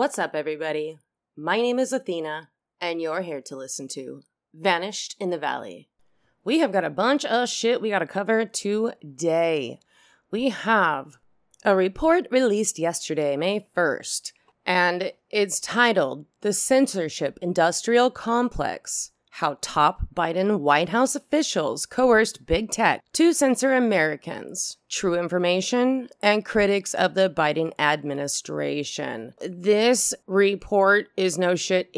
What's up, everybody? My name is Athena, and you're here to listen to Vanished in the Valley. We have got a bunch of shit we gotta cover today. We have a report released yesterday, May 1st, and it's titled The Censorship Industrial Complex: How Top Biden White House Officials Coerced Big Tech to Censor Americans. True information and critics of the Biden administration. This report is no shit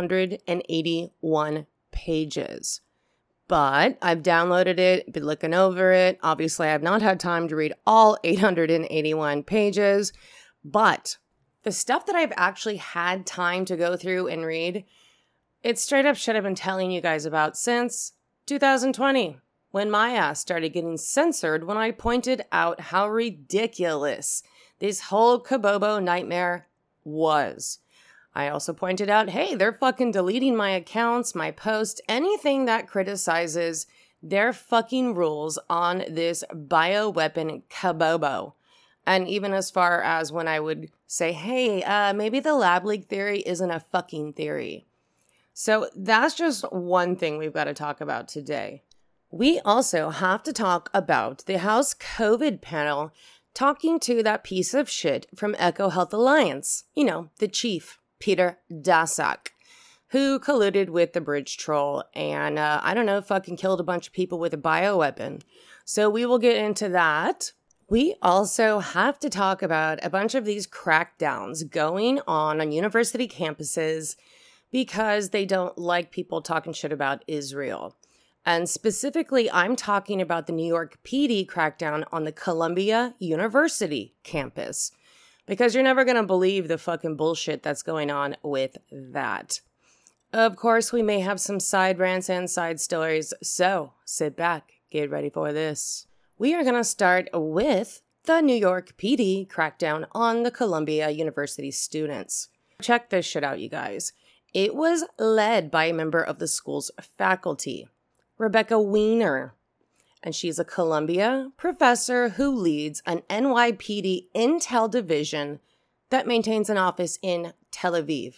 881 pages. But I've downloaded it, been looking over it. Obviously, I have not had time to read all 881 pages. But the stuff that I've actually had time to go through and read, it's straight up shit I've been telling you guys about since 2020, when my ass started getting censored when I pointed out how ridiculous this whole Kabobo nightmare was. I also pointed out, hey, they're fucking deleting my accounts, my posts, anything that criticizes their fucking rules on this bioweapon Kabobo. And even as far as when I would say, hey, maybe the lab leak theory isn't a fucking theory. So that's just one thing we've got to talk about today. We also have to talk about the House COVID panel talking to that piece of shit from EcoHealth Alliance. You know, the chief, Peter Daszak, who colluded with the bridge troll and, fucking killed a bunch of people with a bioweapon. So we will get into that. We also have to talk about a bunch of these crackdowns going on university campuses because they don't like people talking shit about Israel. And specifically, I'm talking about the New York PD crackdown on the Columbia University campus. Because you're never going to believe the fucking bullshit that's going on with that. Of course, we may have some side rants and side stories, so sit back, get ready for this. We are going to start with the New York PD crackdown on the Columbia University students. Check this shit out, you guys. It was led by a member of the school's faculty, Rebecca Weiner, and she's a Columbia professor who leads an NYPD intel division that maintains an office in Tel Aviv,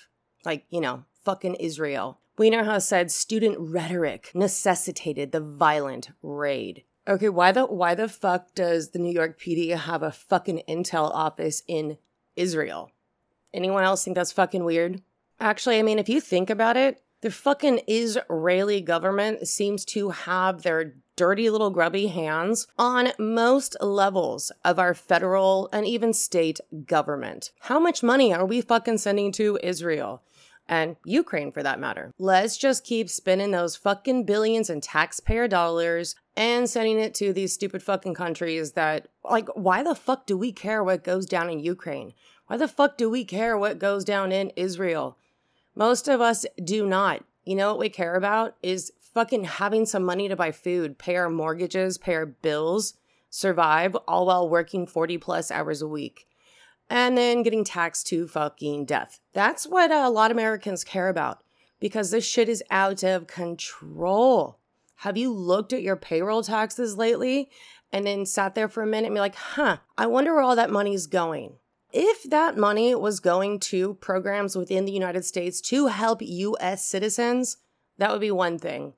fucking Israel. Weiner has said student rhetoric necessitated the violent raid. Okay, why the fuck does the New York PD have a fucking intel office in Israel? Anyone else think that's fucking weird? Actually, if you think about it, the fucking Israeli government seems to have their dirty little grubby hands on most levels of our federal and even state government. How much money are we fucking sending to Israel? And Ukraine, for that matter. Let's just keep spending those fucking billions in taxpayer dollars and sending it to these stupid fucking countries that, why the fuck do we care what goes down in Ukraine? Why the fuck do we care what goes down in Israel? Most of us do not. You know what we care about is fucking having some money to buy food, pay our mortgages, pay our bills, survive, all while working 40 plus hours a week. And then getting taxed to fucking death. That's what a lot of Americans care about because this shit is out of control. Have you looked at your payroll taxes lately and then sat there for a minute and be like, I wonder where all that money's going? If that money was going to programs within the United States to help U.S. citizens, that would be one thing.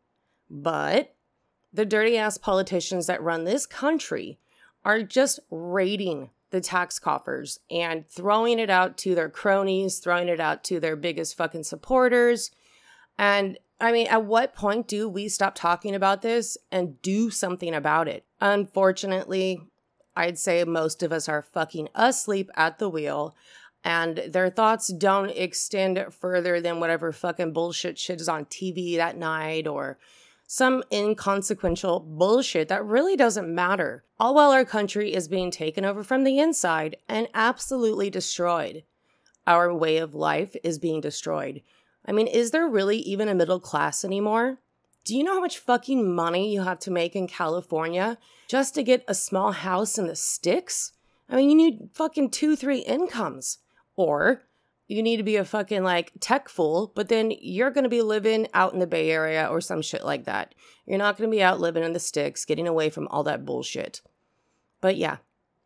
But the dirty-ass politicians that run this country are just raiding the tax coffers and throwing it out to their cronies, throwing it out to their biggest fucking supporters. And, at what point do we stop talking about this and do something about it? Unfortunately, I'd say most of us are fucking asleep at the wheel, and their thoughts don't extend further than whatever fucking bullshit shit is on TV that night or some inconsequential bullshit that really doesn't matter. All while our country is being taken over from the inside and absolutely destroyed. Our way of life is being destroyed. Is there really even a middle class anymore? Do you know how much fucking money you have to make in California just to get a small house in the sticks? You need fucking 2-3 incomes. Or you need to be a fucking tech fool, but then you're going to be living out in the Bay Area or some shit like that. You're not going to be out living in the sticks, getting away from all that bullshit. But yeah,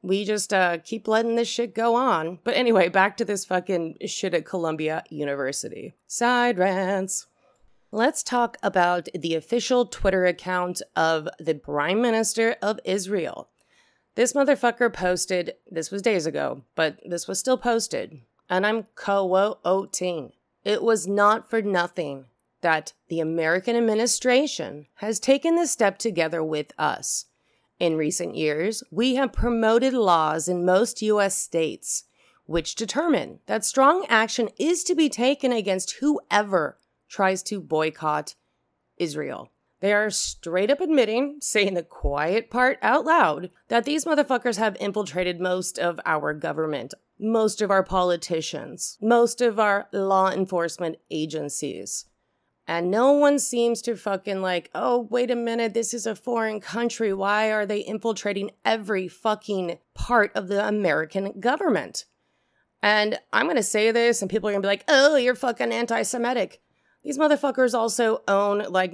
We just keep letting this shit go on. But anyway, back to this fucking shit at Columbia University. Side rants. Let's talk about the official Twitter account of the Prime Minister of Israel. This motherfucker posted, this was days ago, but this was still posted, and I'm quoting. It was not for nothing that the American administration has taken this step together with us. In recent years, we have promoted laws in most U.S. states which determine that strong action is to be taken against whoever tries to boycott Israel. They are straight up admitting, saying the quiet part out loud, that these motherfuckers have infiltrated most of our government, most of our politicians, most of our law enforcement agencies. And no one seems to fucking like, oh, wait a minute, this is a foreign country. Why are they infiltrating every fucking part of the American government? And I'm going to say this and people are going to be like, oh, you're fucking anti-Semitic. These motherfuckers also own like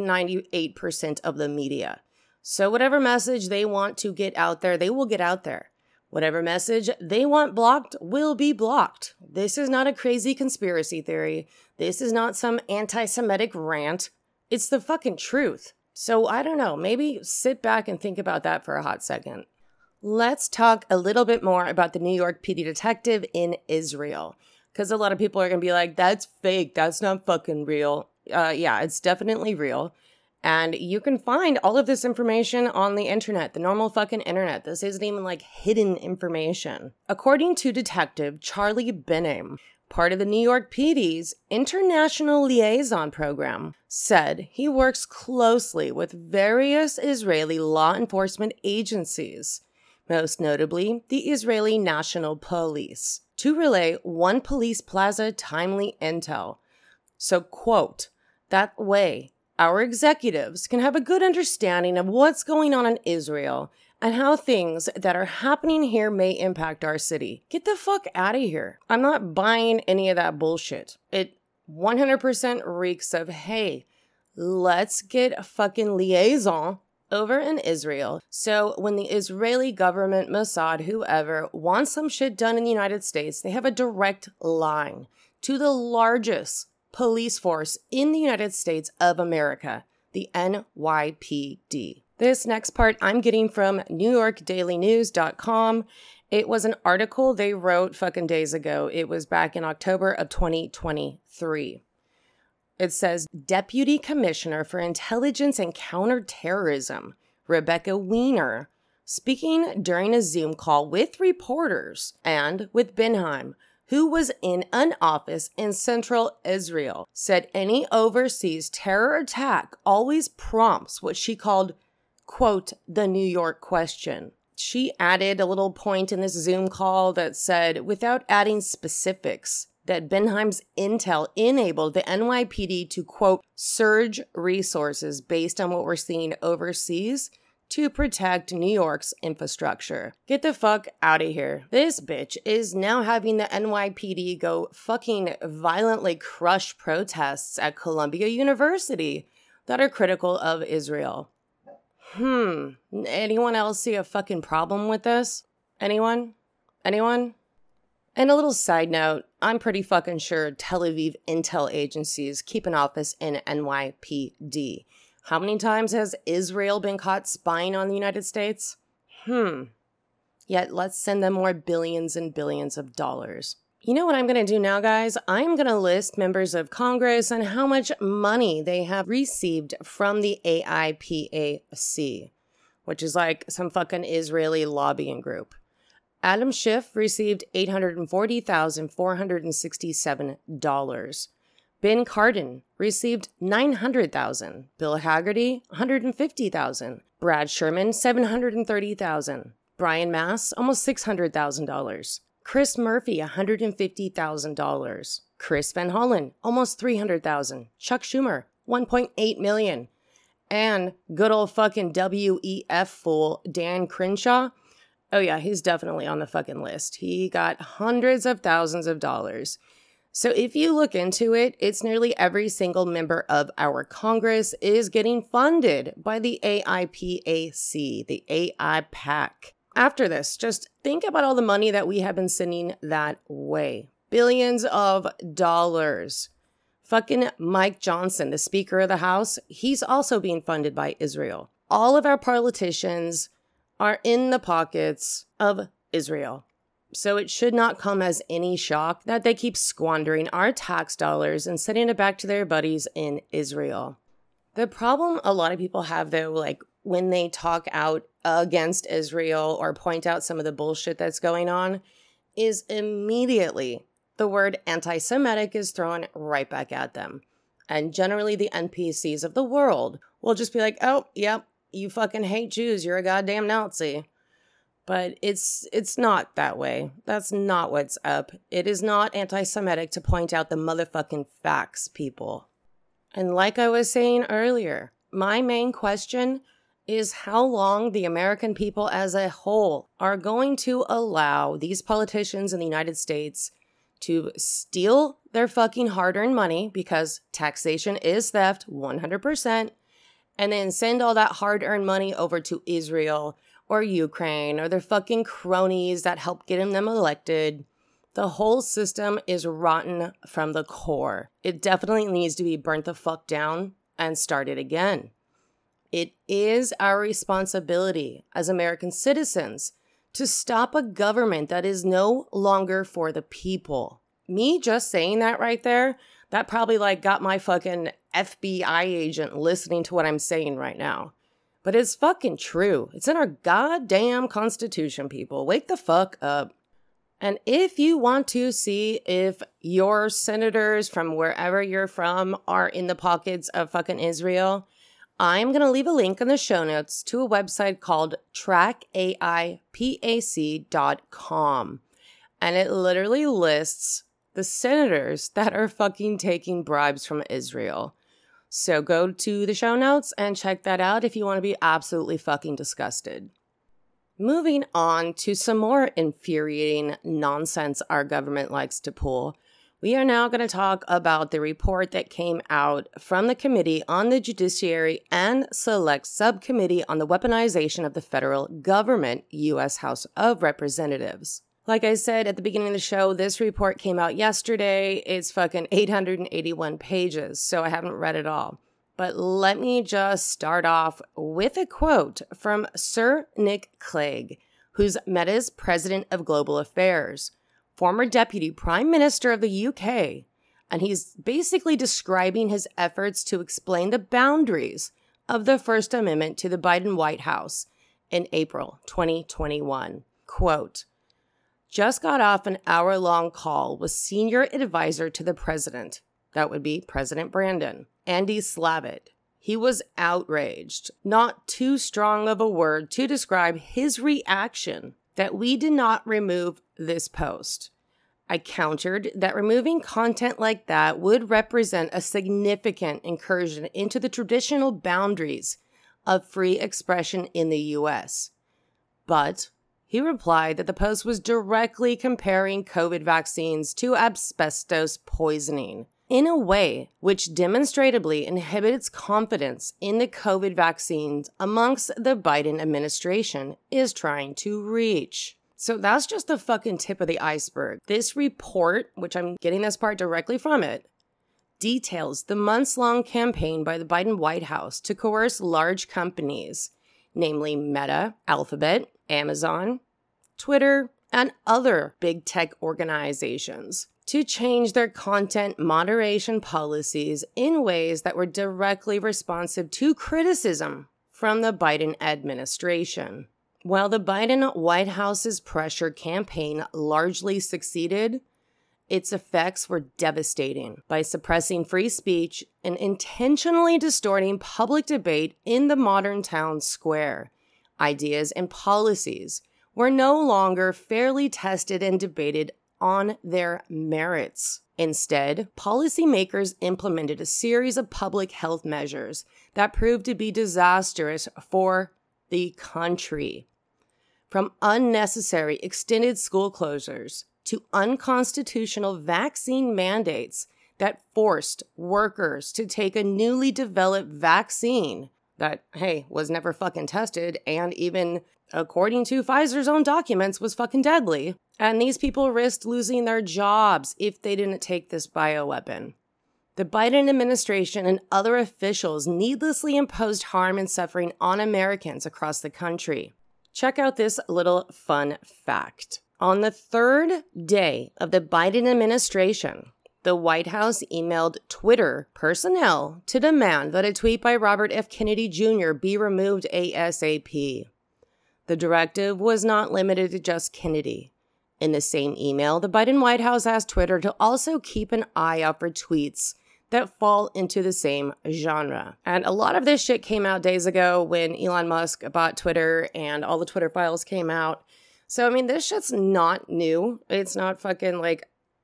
98% of the media. So whatever message they want to get out there, they will get out there. Whatever message they want blocked will be blocked. This is not a crazy conspiracy theory. This is not some anti-Semitic rant. It's the fucking truth. So I don't know, maybe sit back and think about that for a hot second. Let's talk a little bit more about the New York PD detective in Israel. Because a lot of people are going to be like, that's fake. That's not fucking real. Yeah, it's definitely real. And you can find all of this information on the internet, the normal fucking internet. This isn't even like hidden information. According to Detective Charlie Benem, part of the New York PD's International Liaison Program, said he works closely with various Israeli law enforcement agencies, most notably the Israeli National Police, to relay One Police Plaza timely intel. So, quote, that way, our executives can have a good understanding of what's going on in Israel and how things that are happening here may impact our city. Get the fuck out of here. I'm not buying any of that bullshit. It 100% reeks of, hey, let's get a fucking liaison over in Israel. So when the Israeli government, Mossad, whoever, wants some shit done in the United States, they have a direct line to the largest police force in the United States of America, the NYPD. This next part I'm getting from NewYorkDailyNews.com. It was an article they wrote fucking days ago. It was back in October of 2023. It says, Deputy Commissioner for Intelligence and Counterterrorism, Rebecca Weiner, speaking during a Zoom call with reporters and with Benheim, who was in an office in central Israel, said any overseas terror attack always prompts what she called, quote, the New York question. She added a little point in this Zoom call that said, without adding specifics, that Benheim's intel enabled the NYPD to, quote, surge resources based on what we're seeing overseas to protect New York's infrastructure. Get the fuck out of here. This bitch is now having the NYPD go fucking violently crush protests at Columbia University that are critical of Israel. Anyone else see a fucking problem with this? Anyone? And a little side note, I'm pretty fucking sure Tel Aviv intel agencies keep an office in NYPD. How many times has Israel been caught spying on the United States? Yet let's send them more billions and billions of dollars. You know what I'm going to do now, guys? I'm going to list members of Congress and how much money they have received from the AIPAC, which is like some fucking Israeli lobbying group. Adam Schiff received $840,467. Ben Cardin received $900,000. Bill Hagerty, $150,000. Brad Sherman, $730,000. Brian Mass, almost $600,000. Chris Murphy, $150,000. Chris Van Hollen, almost $300,000. Chuck Schumer, $1.8 million. And good old fucking WEF fool Dan Crenshaw. Oh yeah, he's definitely on the fucking list. He got hundreds of thousands of dollars. So if you look into it, it's nearly every single member of our Congress is getting funded by the AIPAC, the AIPAC. after this, just think about all the money that we have been sending that way. Billions of dollars. Fucking Mike Johnson, the Speaker of the House, he's also being funded by Israel. All of our politicians are in the pockets of Israel. So it should not come as any shock that they keep squandering our tax dollars and sending it back to their buddies in Israel. The problem a lot of people have, though, like when they talk out against Israel or point out some of the bullshit that's going on, is immediately the word anti-Semitic is thrown right back at them. And generally the NPCs of the world will just be like, oh, yep, you fucking hate Jews, you're a goddamn Nazi. But it's not that way. That's not what's up. It is not anti-Semitic to point out the motherfucking facts, people. And like I was saying earlier, my main question is how long the American people as a whole are going to allow these politicians in the United States to steal their fucking hard-earned money, because taxation is theft 100%, and then send all that hard-earned money over to Israel or Ukraine or their fucking cronies that help getting them elected. The whole system is rotten from the core. It definitely needs to be burnt the fuck down and started again. It is our responsibility as American citizens to stop a government that is no longer for the people. Me just saying that right there, that probably like got my fucking FBI agent listening to what I'm saying right now. But it's fucking true. It's in our goddamn Constitution, people. Wake the fuck up. And if you want to see if your senators from wherever you're from are in the pockets of fucking Israel, I'm going to leave a link in the show notes to a website called trackaipac.com. And it literally lists the senators that are fucking taking bribes from Israel. So go to the show notes and check that out if you want to be absolutely fucking disgusted. Moving on to some more infuriating nonsense our government likes to pull, we are now going to talk about the report that came out from the Committee on the Judiciary and Select Subcommittee on the Weaponization of the Federal Government, U.S. House of Representatives. Like I said at the beginning of the show, this report came out yesterday. It's fucking 881 pages, so I haven't read it all. But let me just start off with a quote from Sir Nick Clegg, who's Meta's President of Global Affairs, former Deputy Prime Minister of the UK, and he's basically describing his efforts to explain the boundaries of the First Amendment to the Biden White House in April 2021. Quote, just got off an hour-long call with senior advisor to the president, that would be President Brandon, Andy Slavitt. He was outraged, not too strong of a word to describe his reaction, that we did not remove this post. I countered that removing content like that would represent a significant incursion into the traditional boundaries of free expression in the U.S. But he replied that the post was directly comparing COVID vaccines to asbestos poisoning in a way which demonstrably inhibits confidence in the COVID vaccines amongst the Biden administration is trying to reach. So that's just the fucking tip of the iceberg. This report, which I'm getting this part directly from it, details the months-long campaign by the Biden White House to coerce large companies, namely Meta, Alphabet, Amazon, Twitter, and other big tech organizations, to change their content moderation policies in ways that were directly responsive to criticism from the Biden administration. While the Biden White House's pressure campaign largely succeeded, its effects were devastating by suppressing free speech and intentionally distorting public debate in the modern town square. Ideas and policies were no longer fairly tested and debated on their merits. Instead, policymakers implemented a series of public health measures that proved to be disastrous for the country. From unnecessary extended school closures to unconstitutional vaccine mandates that forced workers to take a newly developed vaccine that, hey, was never fucking tested and even according to Pfizer's own documents, was fucking deadly. And these people risked losing their jobs if they didn't take this bioweapon. The Biden administration and other officials needlessly imposed harm and suffering on Americans across the country. Check out this little fun fact. On the third day of the Biden administration, the White House emailed Twitter personnel to demand that a tweet by Robert F. Kennedy Jr. be removed ASAP. The directive was not limited to just Kennedy. In the same email, the Biden White House asked Twitter to also keep an eye out for tweets that fall into the same genre. And a lot of this shit came out days ago when Elon Musk bought Twitter and all the Twitter files came out. So, I mean, this shit's not new. It's not fucking like,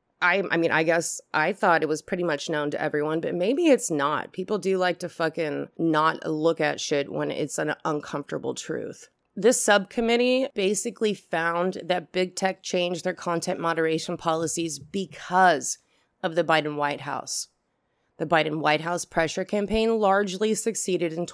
I guess I thought it was pretty much known to everyone, but maybe it's not. People do like to fucking not look at shit when it's an uncomfortable truth. This subcommittee basically found that big tech changed their content moderation policies because of the Biden White House. The Biden White House pressure campaign largely succeeded in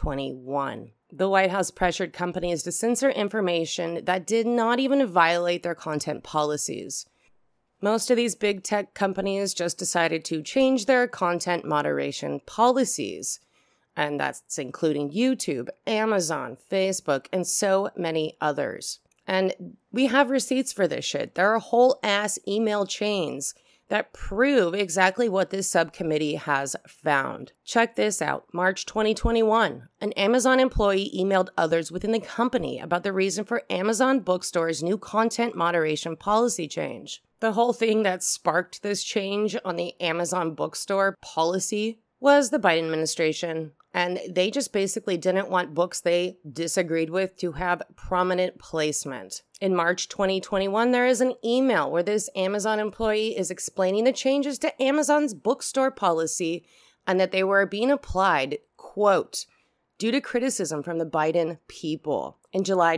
2021. The White House pressured companies to censor information that did not even violate their content policies. Most of these big tech companies just decided to change their content moderation policies. And that's including YouTube, Amazon, Facebook, and so many others. And we have receipts for this shit. There are whole ass email chains that prove exactly what this subcommittee has found. Check this out. March 2021, an Amazon employee emailed others within the company about the reason for Amazon Bookstore's new content moderation policy change. The whole thing that sparked this change on the Amazon Bookstore policy was the Biden administration. And they just basically didn't want books they disagreed with to have prominent placement. In March 2021, there is an email where this Amazon employee is explaining the changes to Amazon's bookstore policy and that they were being applied, quote, due to criticism from the Biden people. In July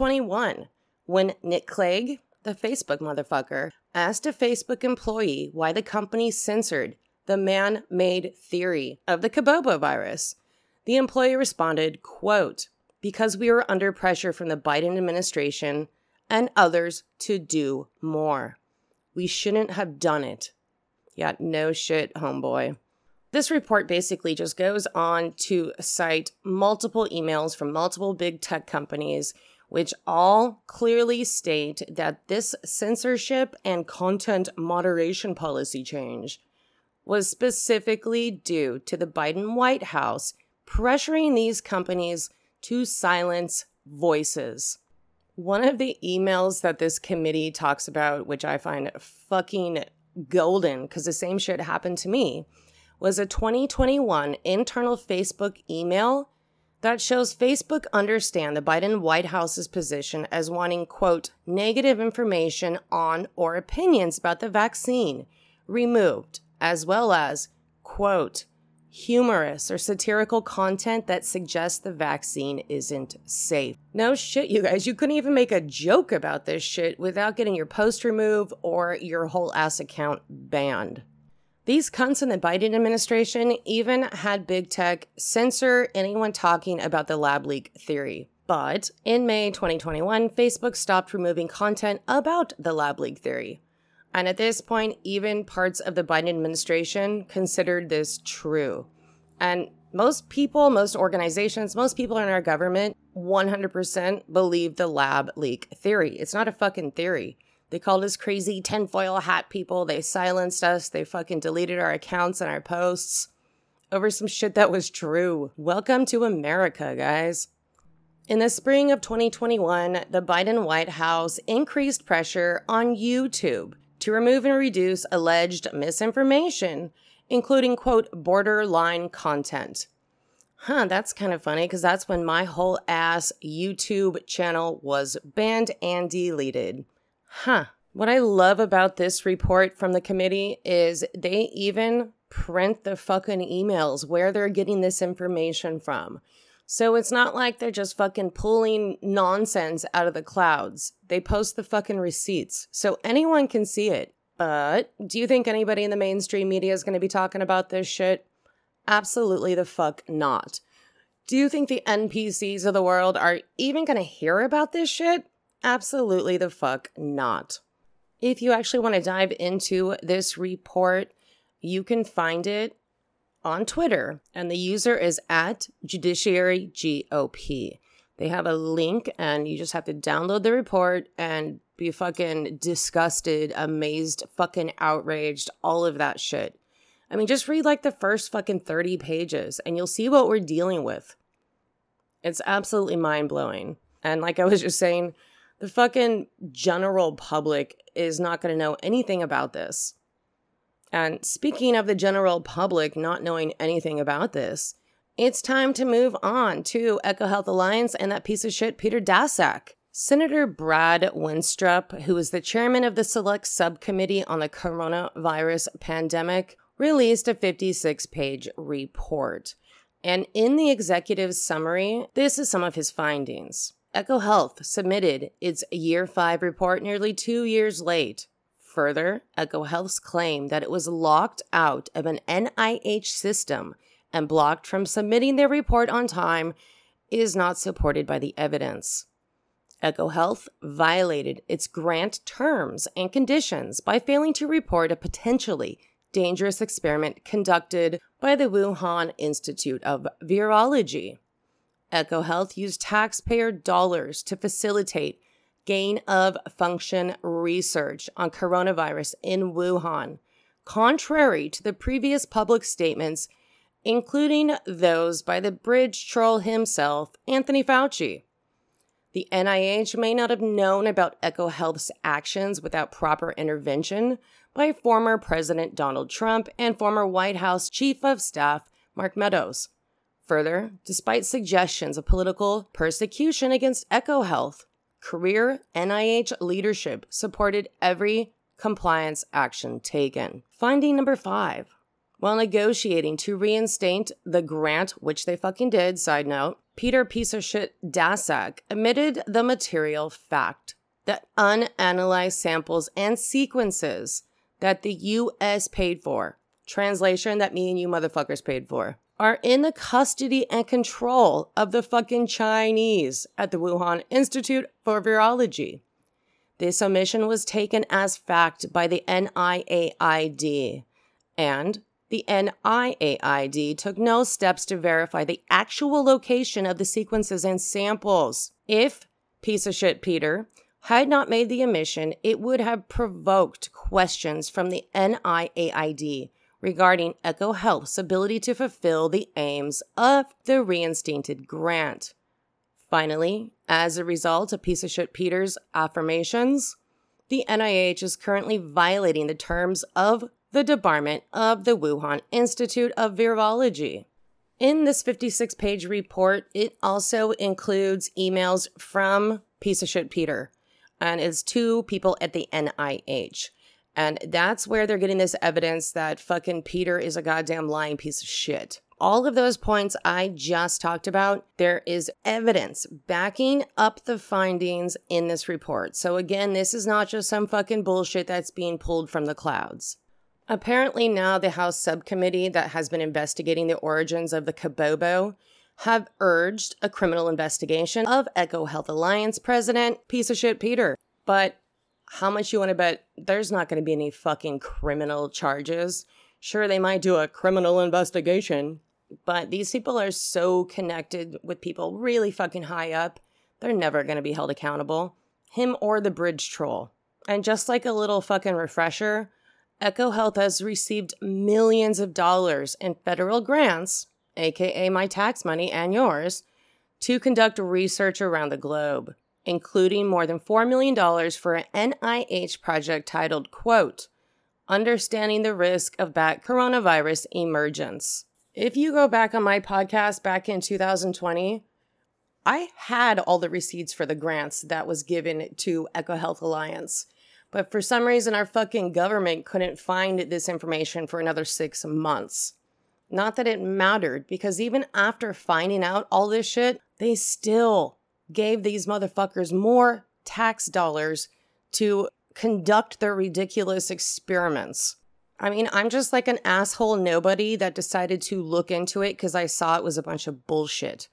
2021, when Nick Clegg, the Facebook motherfucker, asked a Facebook employee why the company censored the man-made theory of the Kabobo virus, the employee responded, quote, because we were under pressure from the Biden administration and others to do more. We shouldn't have done it. Yeah, no shit, homeboy. This report basically just goes on to cite multiple emails from multiple big tech companies, which all clearly state that this censorship and content moderation policy change was specifically due to the Biden White House pressuring these companies to silence voices. One of the emails that this committee talks about, which I find fucking golden because the same shit happened to me, was a 2021 internal Facebook email that shows Facebook understand the Biden White House's position as wanting, quote, negative information on or opinions about the vaccine removed, as well as, quote, humorous or satirical content that suggests the vaccine isn't safe. No shit, you guys. You couldn't even make a joke about this shit without getting your post removed or your whole ass account banned. These cunts in the Biden administration even had big tech censor anyone talking about the lab leak theory. But in May 2021, Facebook stopped removing content about the lab leak theory. And at this point, even parts of the Biden administration considered this true. And most people, most organizations, most people in our government 100% believe the lab leak theory. It's not a fucking theory. They called us crazy tinfoil hat people. They silenced us. They fucking deleted our accounts and our posts over some shit that was true. Welcome to America, guys. In the spring of 2021, the Biden White House increased pressure on YouTube to remove and reduce alleged misinformation, including, quote, borderline content. That's kind of funny because that's when my whole ass YouTube channel was banned and deleted. What I love about this report from the committee is they even print the fucking emails where they're getting this information from. So it's not like they're just fucking pulling nonsense out of the clouds. They post the fucking receipts so anyone can see it. But do you think anybody in the mainstream media is going to be talking about this shit? Absolutely the fuck not. Do you think the NPCs of the world are even going to hear about this shit? Absolutely the fuck not. If you actually want to dive into this report, you can find it on Twitter, and the user is at JudiciaryGOP. They have a link, and you just have to download the report and be fucking disgusted, amazed, fucking outraged, all of that shit. I mean, just read like the first fucking 30 pages, and you'll see what we're dealing with. It's absolutely mind-blowing. And like I was just saying, the fucking general public is not going to know anything about this. And speaking of the general public not knowing anything about this, it's time to move on to EcoHealth Alliance and that piece of shit, Peter Daszak. Senator Brad Wenstrup, who is the chairman of the Select Subcommittee on the Coronavirus Pandemic, released a 56-page report. And in the executive summary, this is some of his findings. EcoHealth submitted its Year 5 report nearly 2 years late. Further, EcoHealth's claim that it was locked out of an NIH system and blocked from submitting their report on time is not supported by the evidence. EcoHealth violated its grant terms and conditions by failing to report a potentially dangerous experiment conducted by the Wuhan Institute of Virology. EcoHealth used taxpayer dollars to facilitate gain-of-function research on coronavirus in Wuhan, contrary to the previous public statements, including those by the bridge troll himself, Anthony Fauci. The NIH may not have known about EcoHealth's actions without proper intervention by former President Donald Trump and former White House Chief of Staff Mark Meadows. Further, despite suggestions of political persecution against EcoHealth, career NIH leadership supported every compliance action taken. Finding number 5. While negotiating to reinstate the grant, which they fucking did, side note, Peter piece of shit Daszak admitted the material fact that unanalyzed samples and sequences that the U.S. paid for, translation that me and you motherfuckers paid for, are in the custody and control of the fucking Chinese at the Wuhan Institute for Virology. This omission was taken as fact by the NIAID, and the NIAID took no steps to verify the actual location of the sequences and samples. If piece of shit Peter had not made the omission, it would have provoked questions from the NIAID regarding EcoHealth's ability to fulfill the aims of the reinstated grant. Finally, as a result of piece of shit Peter's affirmations, the NIH is currently violating the terms of the debarment of the Wuhan Institute of Virology. In this 56-page report, it also includes emails from piece of shit Peter, and it's 2 people at the NIH. And that's where they're getting this evidence that fucking Peter is a goddamn lying piece of shit. All of those points I just talked about, there is evidence backing up the findings in this report. So again, this is not just some fucking bullshit that's being pulled from the clouds. Apparently now the House subcommittee that has been investigating the origins of the Kabobo have urged a criminal investigation of EcoHealth Alliance president, piece of shit Peter. But how much you want to bet there's not going to be any fucking criminal charges? Sure, they might do a criminal investigation, but these people are so connected with people really fucking high up, they're never going to be held accountable. Him or the bridge troll. And just like a little fucking refresher, EcoHealth has received millions of dollars in federal grants, aka my tax money and yours, to conduct research around the globe, including more than $4 million for an NIH project titled, quote, Understanding the Risk of Bat Coronavirus Emergence. If you go back on my podcast back in 2020, I had all the receipts for the grants that was given to EcoHealth Alliance. But for some reason, our fucking government couldn't find this information for another 6 months. Not that it mattered, because even after finding out all this shit, they still gave these motherfuckers more tax dollars to conduct their ridiculous experiments. I mean, I'm just like an asshole nobody that decided to look into it because I saw it was a bunch of bullshit.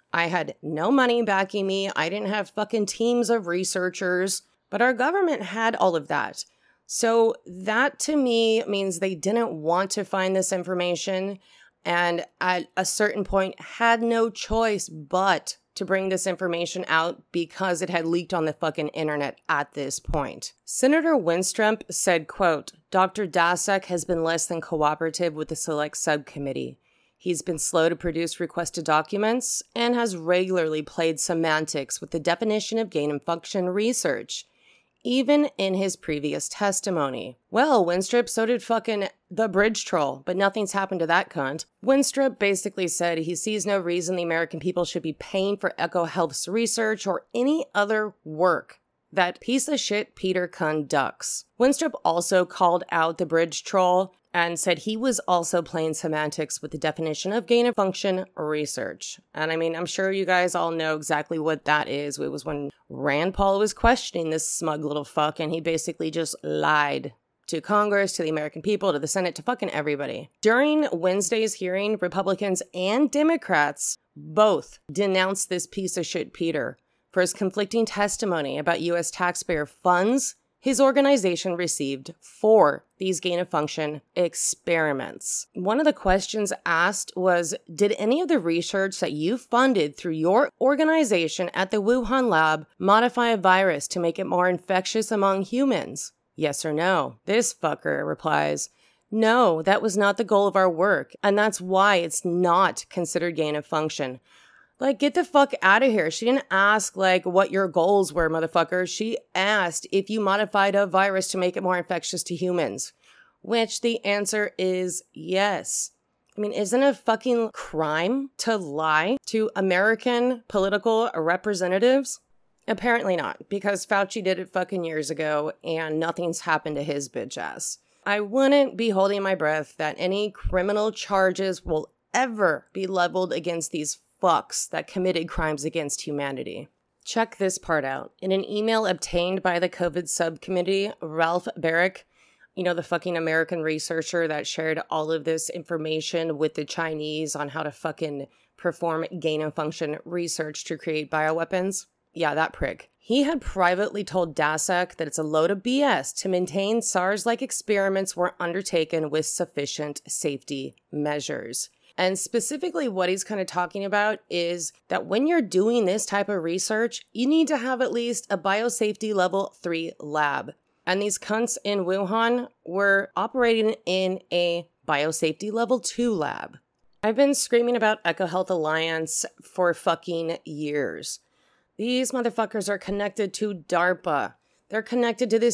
I had no money backing me. I didn't have fucking teams of researchers, but our government had all of that. So that to me means they didn't want to find this information and at a certain point had no choice but to bring this information out because it had leaked on the fucking internet at this point. Senator Winstrup said, quote, Dr. Daszak has been less than cooperative with the select subcommittee. He's been slow to produce requested documents and has regularly played semantics with the definition of gain and function research, even in his previous testimony. Well, Winstrup, so did fucking the bridge troll, but nothing's happened to that cunt. Winstrup basically said he sees no reason the American people should be paying for EcoHealth's research or any other work that piece of shit Peter conducts. Winstrup also called out the bridge troll and said he was also playing semantics with the definition of gain of function research. And I mean, I'm sure you guys all know exactly what that is. It was when Rand Paul was questioning this smug little fuck, and he basically just lied to Congress, to the American people, to the Senate, to fucking everybody. During Wednesday's hearing, Republicans and Democrats both denounced this piece of shit Peter for his conflicting testimony about U.S. taxpayer funds his organization received for these gain-of-function experiments. One of the questions asked was, did any of the research that you funded through your organization at the Wuhan lab modify a virus to make it more infectious among humans? Yes or no? This fucker replies, no, that was not the goal of our work, and that's why it's not considered gain-of-function. Like, get the fuck out of here. She didn't ask, like, what your goals were, motherfucker. She asked if you modified a virus to make it more infectious to humans, which the answer is yes. I mean, isn't it a fucking crime to lie to American political representatives? Apparently not, because Fauci did it fucking years ago and nothing's happened to his bitch ass. I wouldn't be holding my breath that any criminal charges will ever be leveled against these fucks that committed crimes against humanity. Check this part out. In an email obtained by the COVID subcommittee, Ralph Baric, you know, the fucking American researcher that shared all of this information with the Chinese on how to fucking perform gain-of-function research to create bioweapons. Yeah, that prick. He had privately told Daszak that it's a load of BS to maintain SARS-like experiments were undertaken with sufficient safety measures. And specifically what he's kind of talking about is that when you're doing this type of research, you need to have at least a biosafety level 3 lab. And these cunts in Wuhan were operating in a biosafety level 2 lab. I've been screaming about EcoHealth Alliance for fucking years. These motherfuckers are connected to DARPA. They're connected to the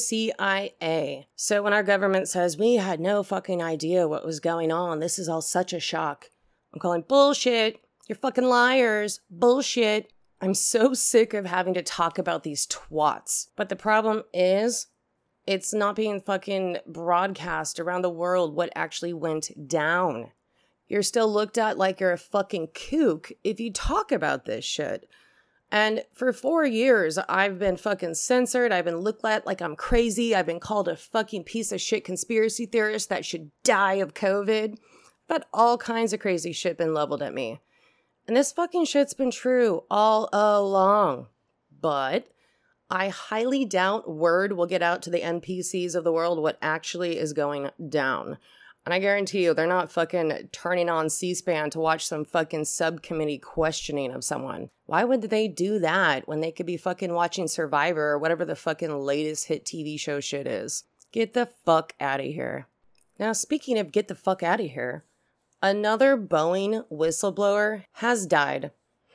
CIA. So when our government says, we had no fucking idea what was going on, this is all such a shock, I'm calling bullshit. You're fucking liars. Bullshit. I'm so sick of having to talk about these twats. But the problem is, it's not being fucking broadcast around the world what actually went down. You're still looked at like you're a fucking kook if you talk about this shit. And for 4 years, I've been fucking censored. I've been looked at like I'm crazy. I've been called a fucking piece of shit conspiracy theorist that should die of COVID. But all kinds of crazy shit been leveled at me. And this fucking shit's been true all along. But I highly doubt word will get out to the NPCs of the world what actually is going down. And I guarantee you, they're not fucking turning on C-SPAN to watch some fucking subcommittee questioning of someone. Why would they do that when they could be fucking watching Survivor or whatever the fucking latest hit TV show shit is? Get the fuck out of here. Now, speaking of get the fuck out of here, another Boeing whistleblower has died.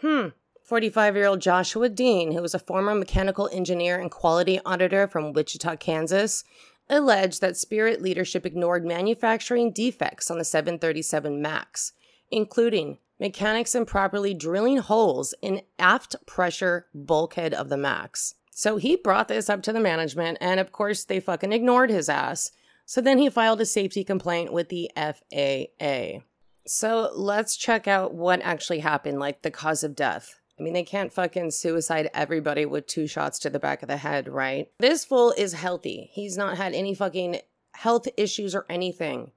45-year-old Joshua Dean, who was a former mechanical engineer and quality auditor from Wichita, Kansas, alleged that Spirit leadership ignored manufacturing defects on the 737 MAX, including mechanics improperly drilling holes in aft pressure bulkhead of the MAX. So he brought this up to the management, and of course they fucking ignored his ass. So then he filed a safety complaint with the FAA. So let's check out what actually happened, like the cause of death. I mean, they can't fucking suicide everybody with 2 shots to the back of the head, right? This fool is healthy. He's not had any fucking health issues or anything.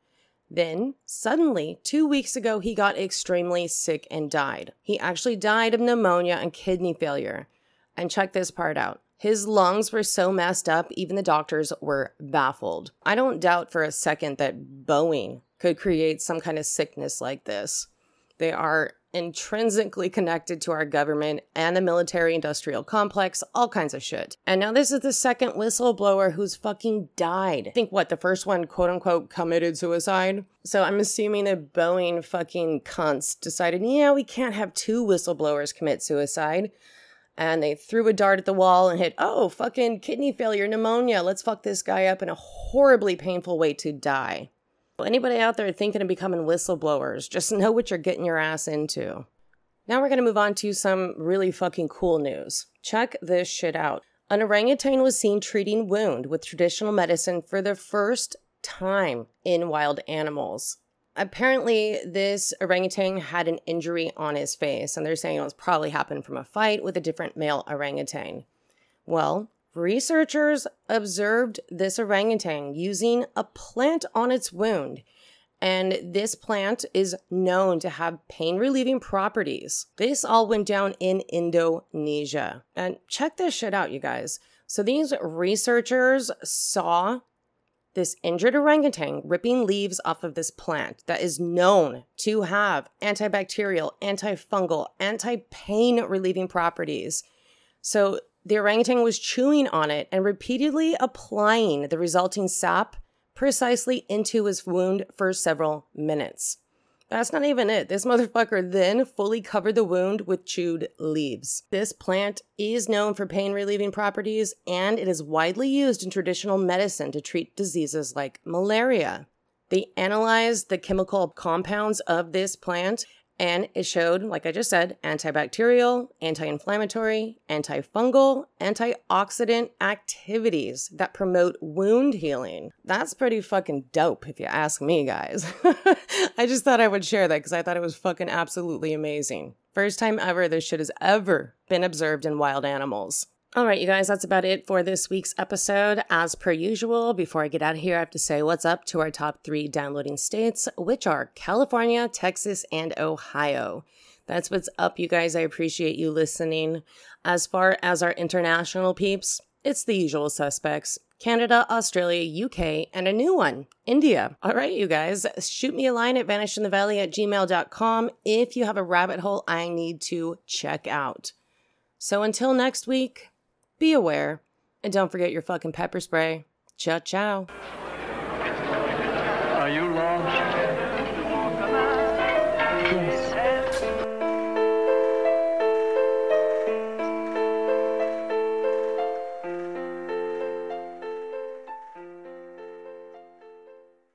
Then, suddenly, 2 weeks ago, he got extremely sick and died. He actually died of pneumonia and kidney failure. And check this part out. His lungs were so messed up, even the doctors were baffled. I don't doubt for a second that Boeing could create some kind of sickness like this. They are intrinsically connected to our government and the military-industrial complex, all kinds of shit. And now this is the second whistleblower who's fucking died. I think the first one, quote-unquote, committed suicide? So I'm assuming that Boeing fucking cunts decided, yeah, we can't have two whistleblowers commit suicide. And they threw a dart at the wall and hit, oh, fucking kidney failure, pneumonia. Let's fuck this guy up in a horribly painful way to die. Anybody out there thinking of becoming whistleblowers, just know what you're getting your ass into. Now we're going to move on to some really fucking cool news. Check this shit out. An orangutan was seen treating wound with traditional medicine for the first time in wild animals. Apparently, this orangutan had an injury on his face, and they're saying it was probably happened from a fight with a different male orangutan. Well, researchers observed this orangutan using a plant on its wound, and this plant is known to have pain-relieving properties. This all went down in Indonesia. And check this shit out, you guys. So these researchers saw this injured orangutan ripping leaves off of this plant that is known to have antibacterial, antifungal, anti-pain-relieving properties. So the orangutan was chewing on it and repeatedly applying the resulting sap precisely into his wound for several minutes. That's not even it. This motherfucker then fully covered the wound with chewed leaves. This plant is known for pain-relieving properties, and it is widely used in traditional medicine to treat diseases like malaria. They analyzed the chemical compounds of this plant, and it showed, like I just said, antibacterial, anti-inflammatory, antifungal, antioxidant activities that promote wound healing. That's pretty fucking dope, if you ask me, guys. I just thought I would share that because I thought it was fucking absolutely amazing. First time ever this shit has ever been observed in wild animals. All right, you guys, that's about it for this week's episode. As per usual, before I get out of here, I have to say what's up to our top 3 downloading states, which are California, Texas, and Ohio. That's what's up, you guys. I appreciate you listening. As far as our international peeps, it's the usual suspects. Canada, Australia, UK, and a new one, India. All right, you guys, shoot me a line at vanishinthevalley@gmail.com if you have a rabbit hole I need to check out. So until next week, be aware, and don't forget your fucking pepper spray. Ciao, ciao.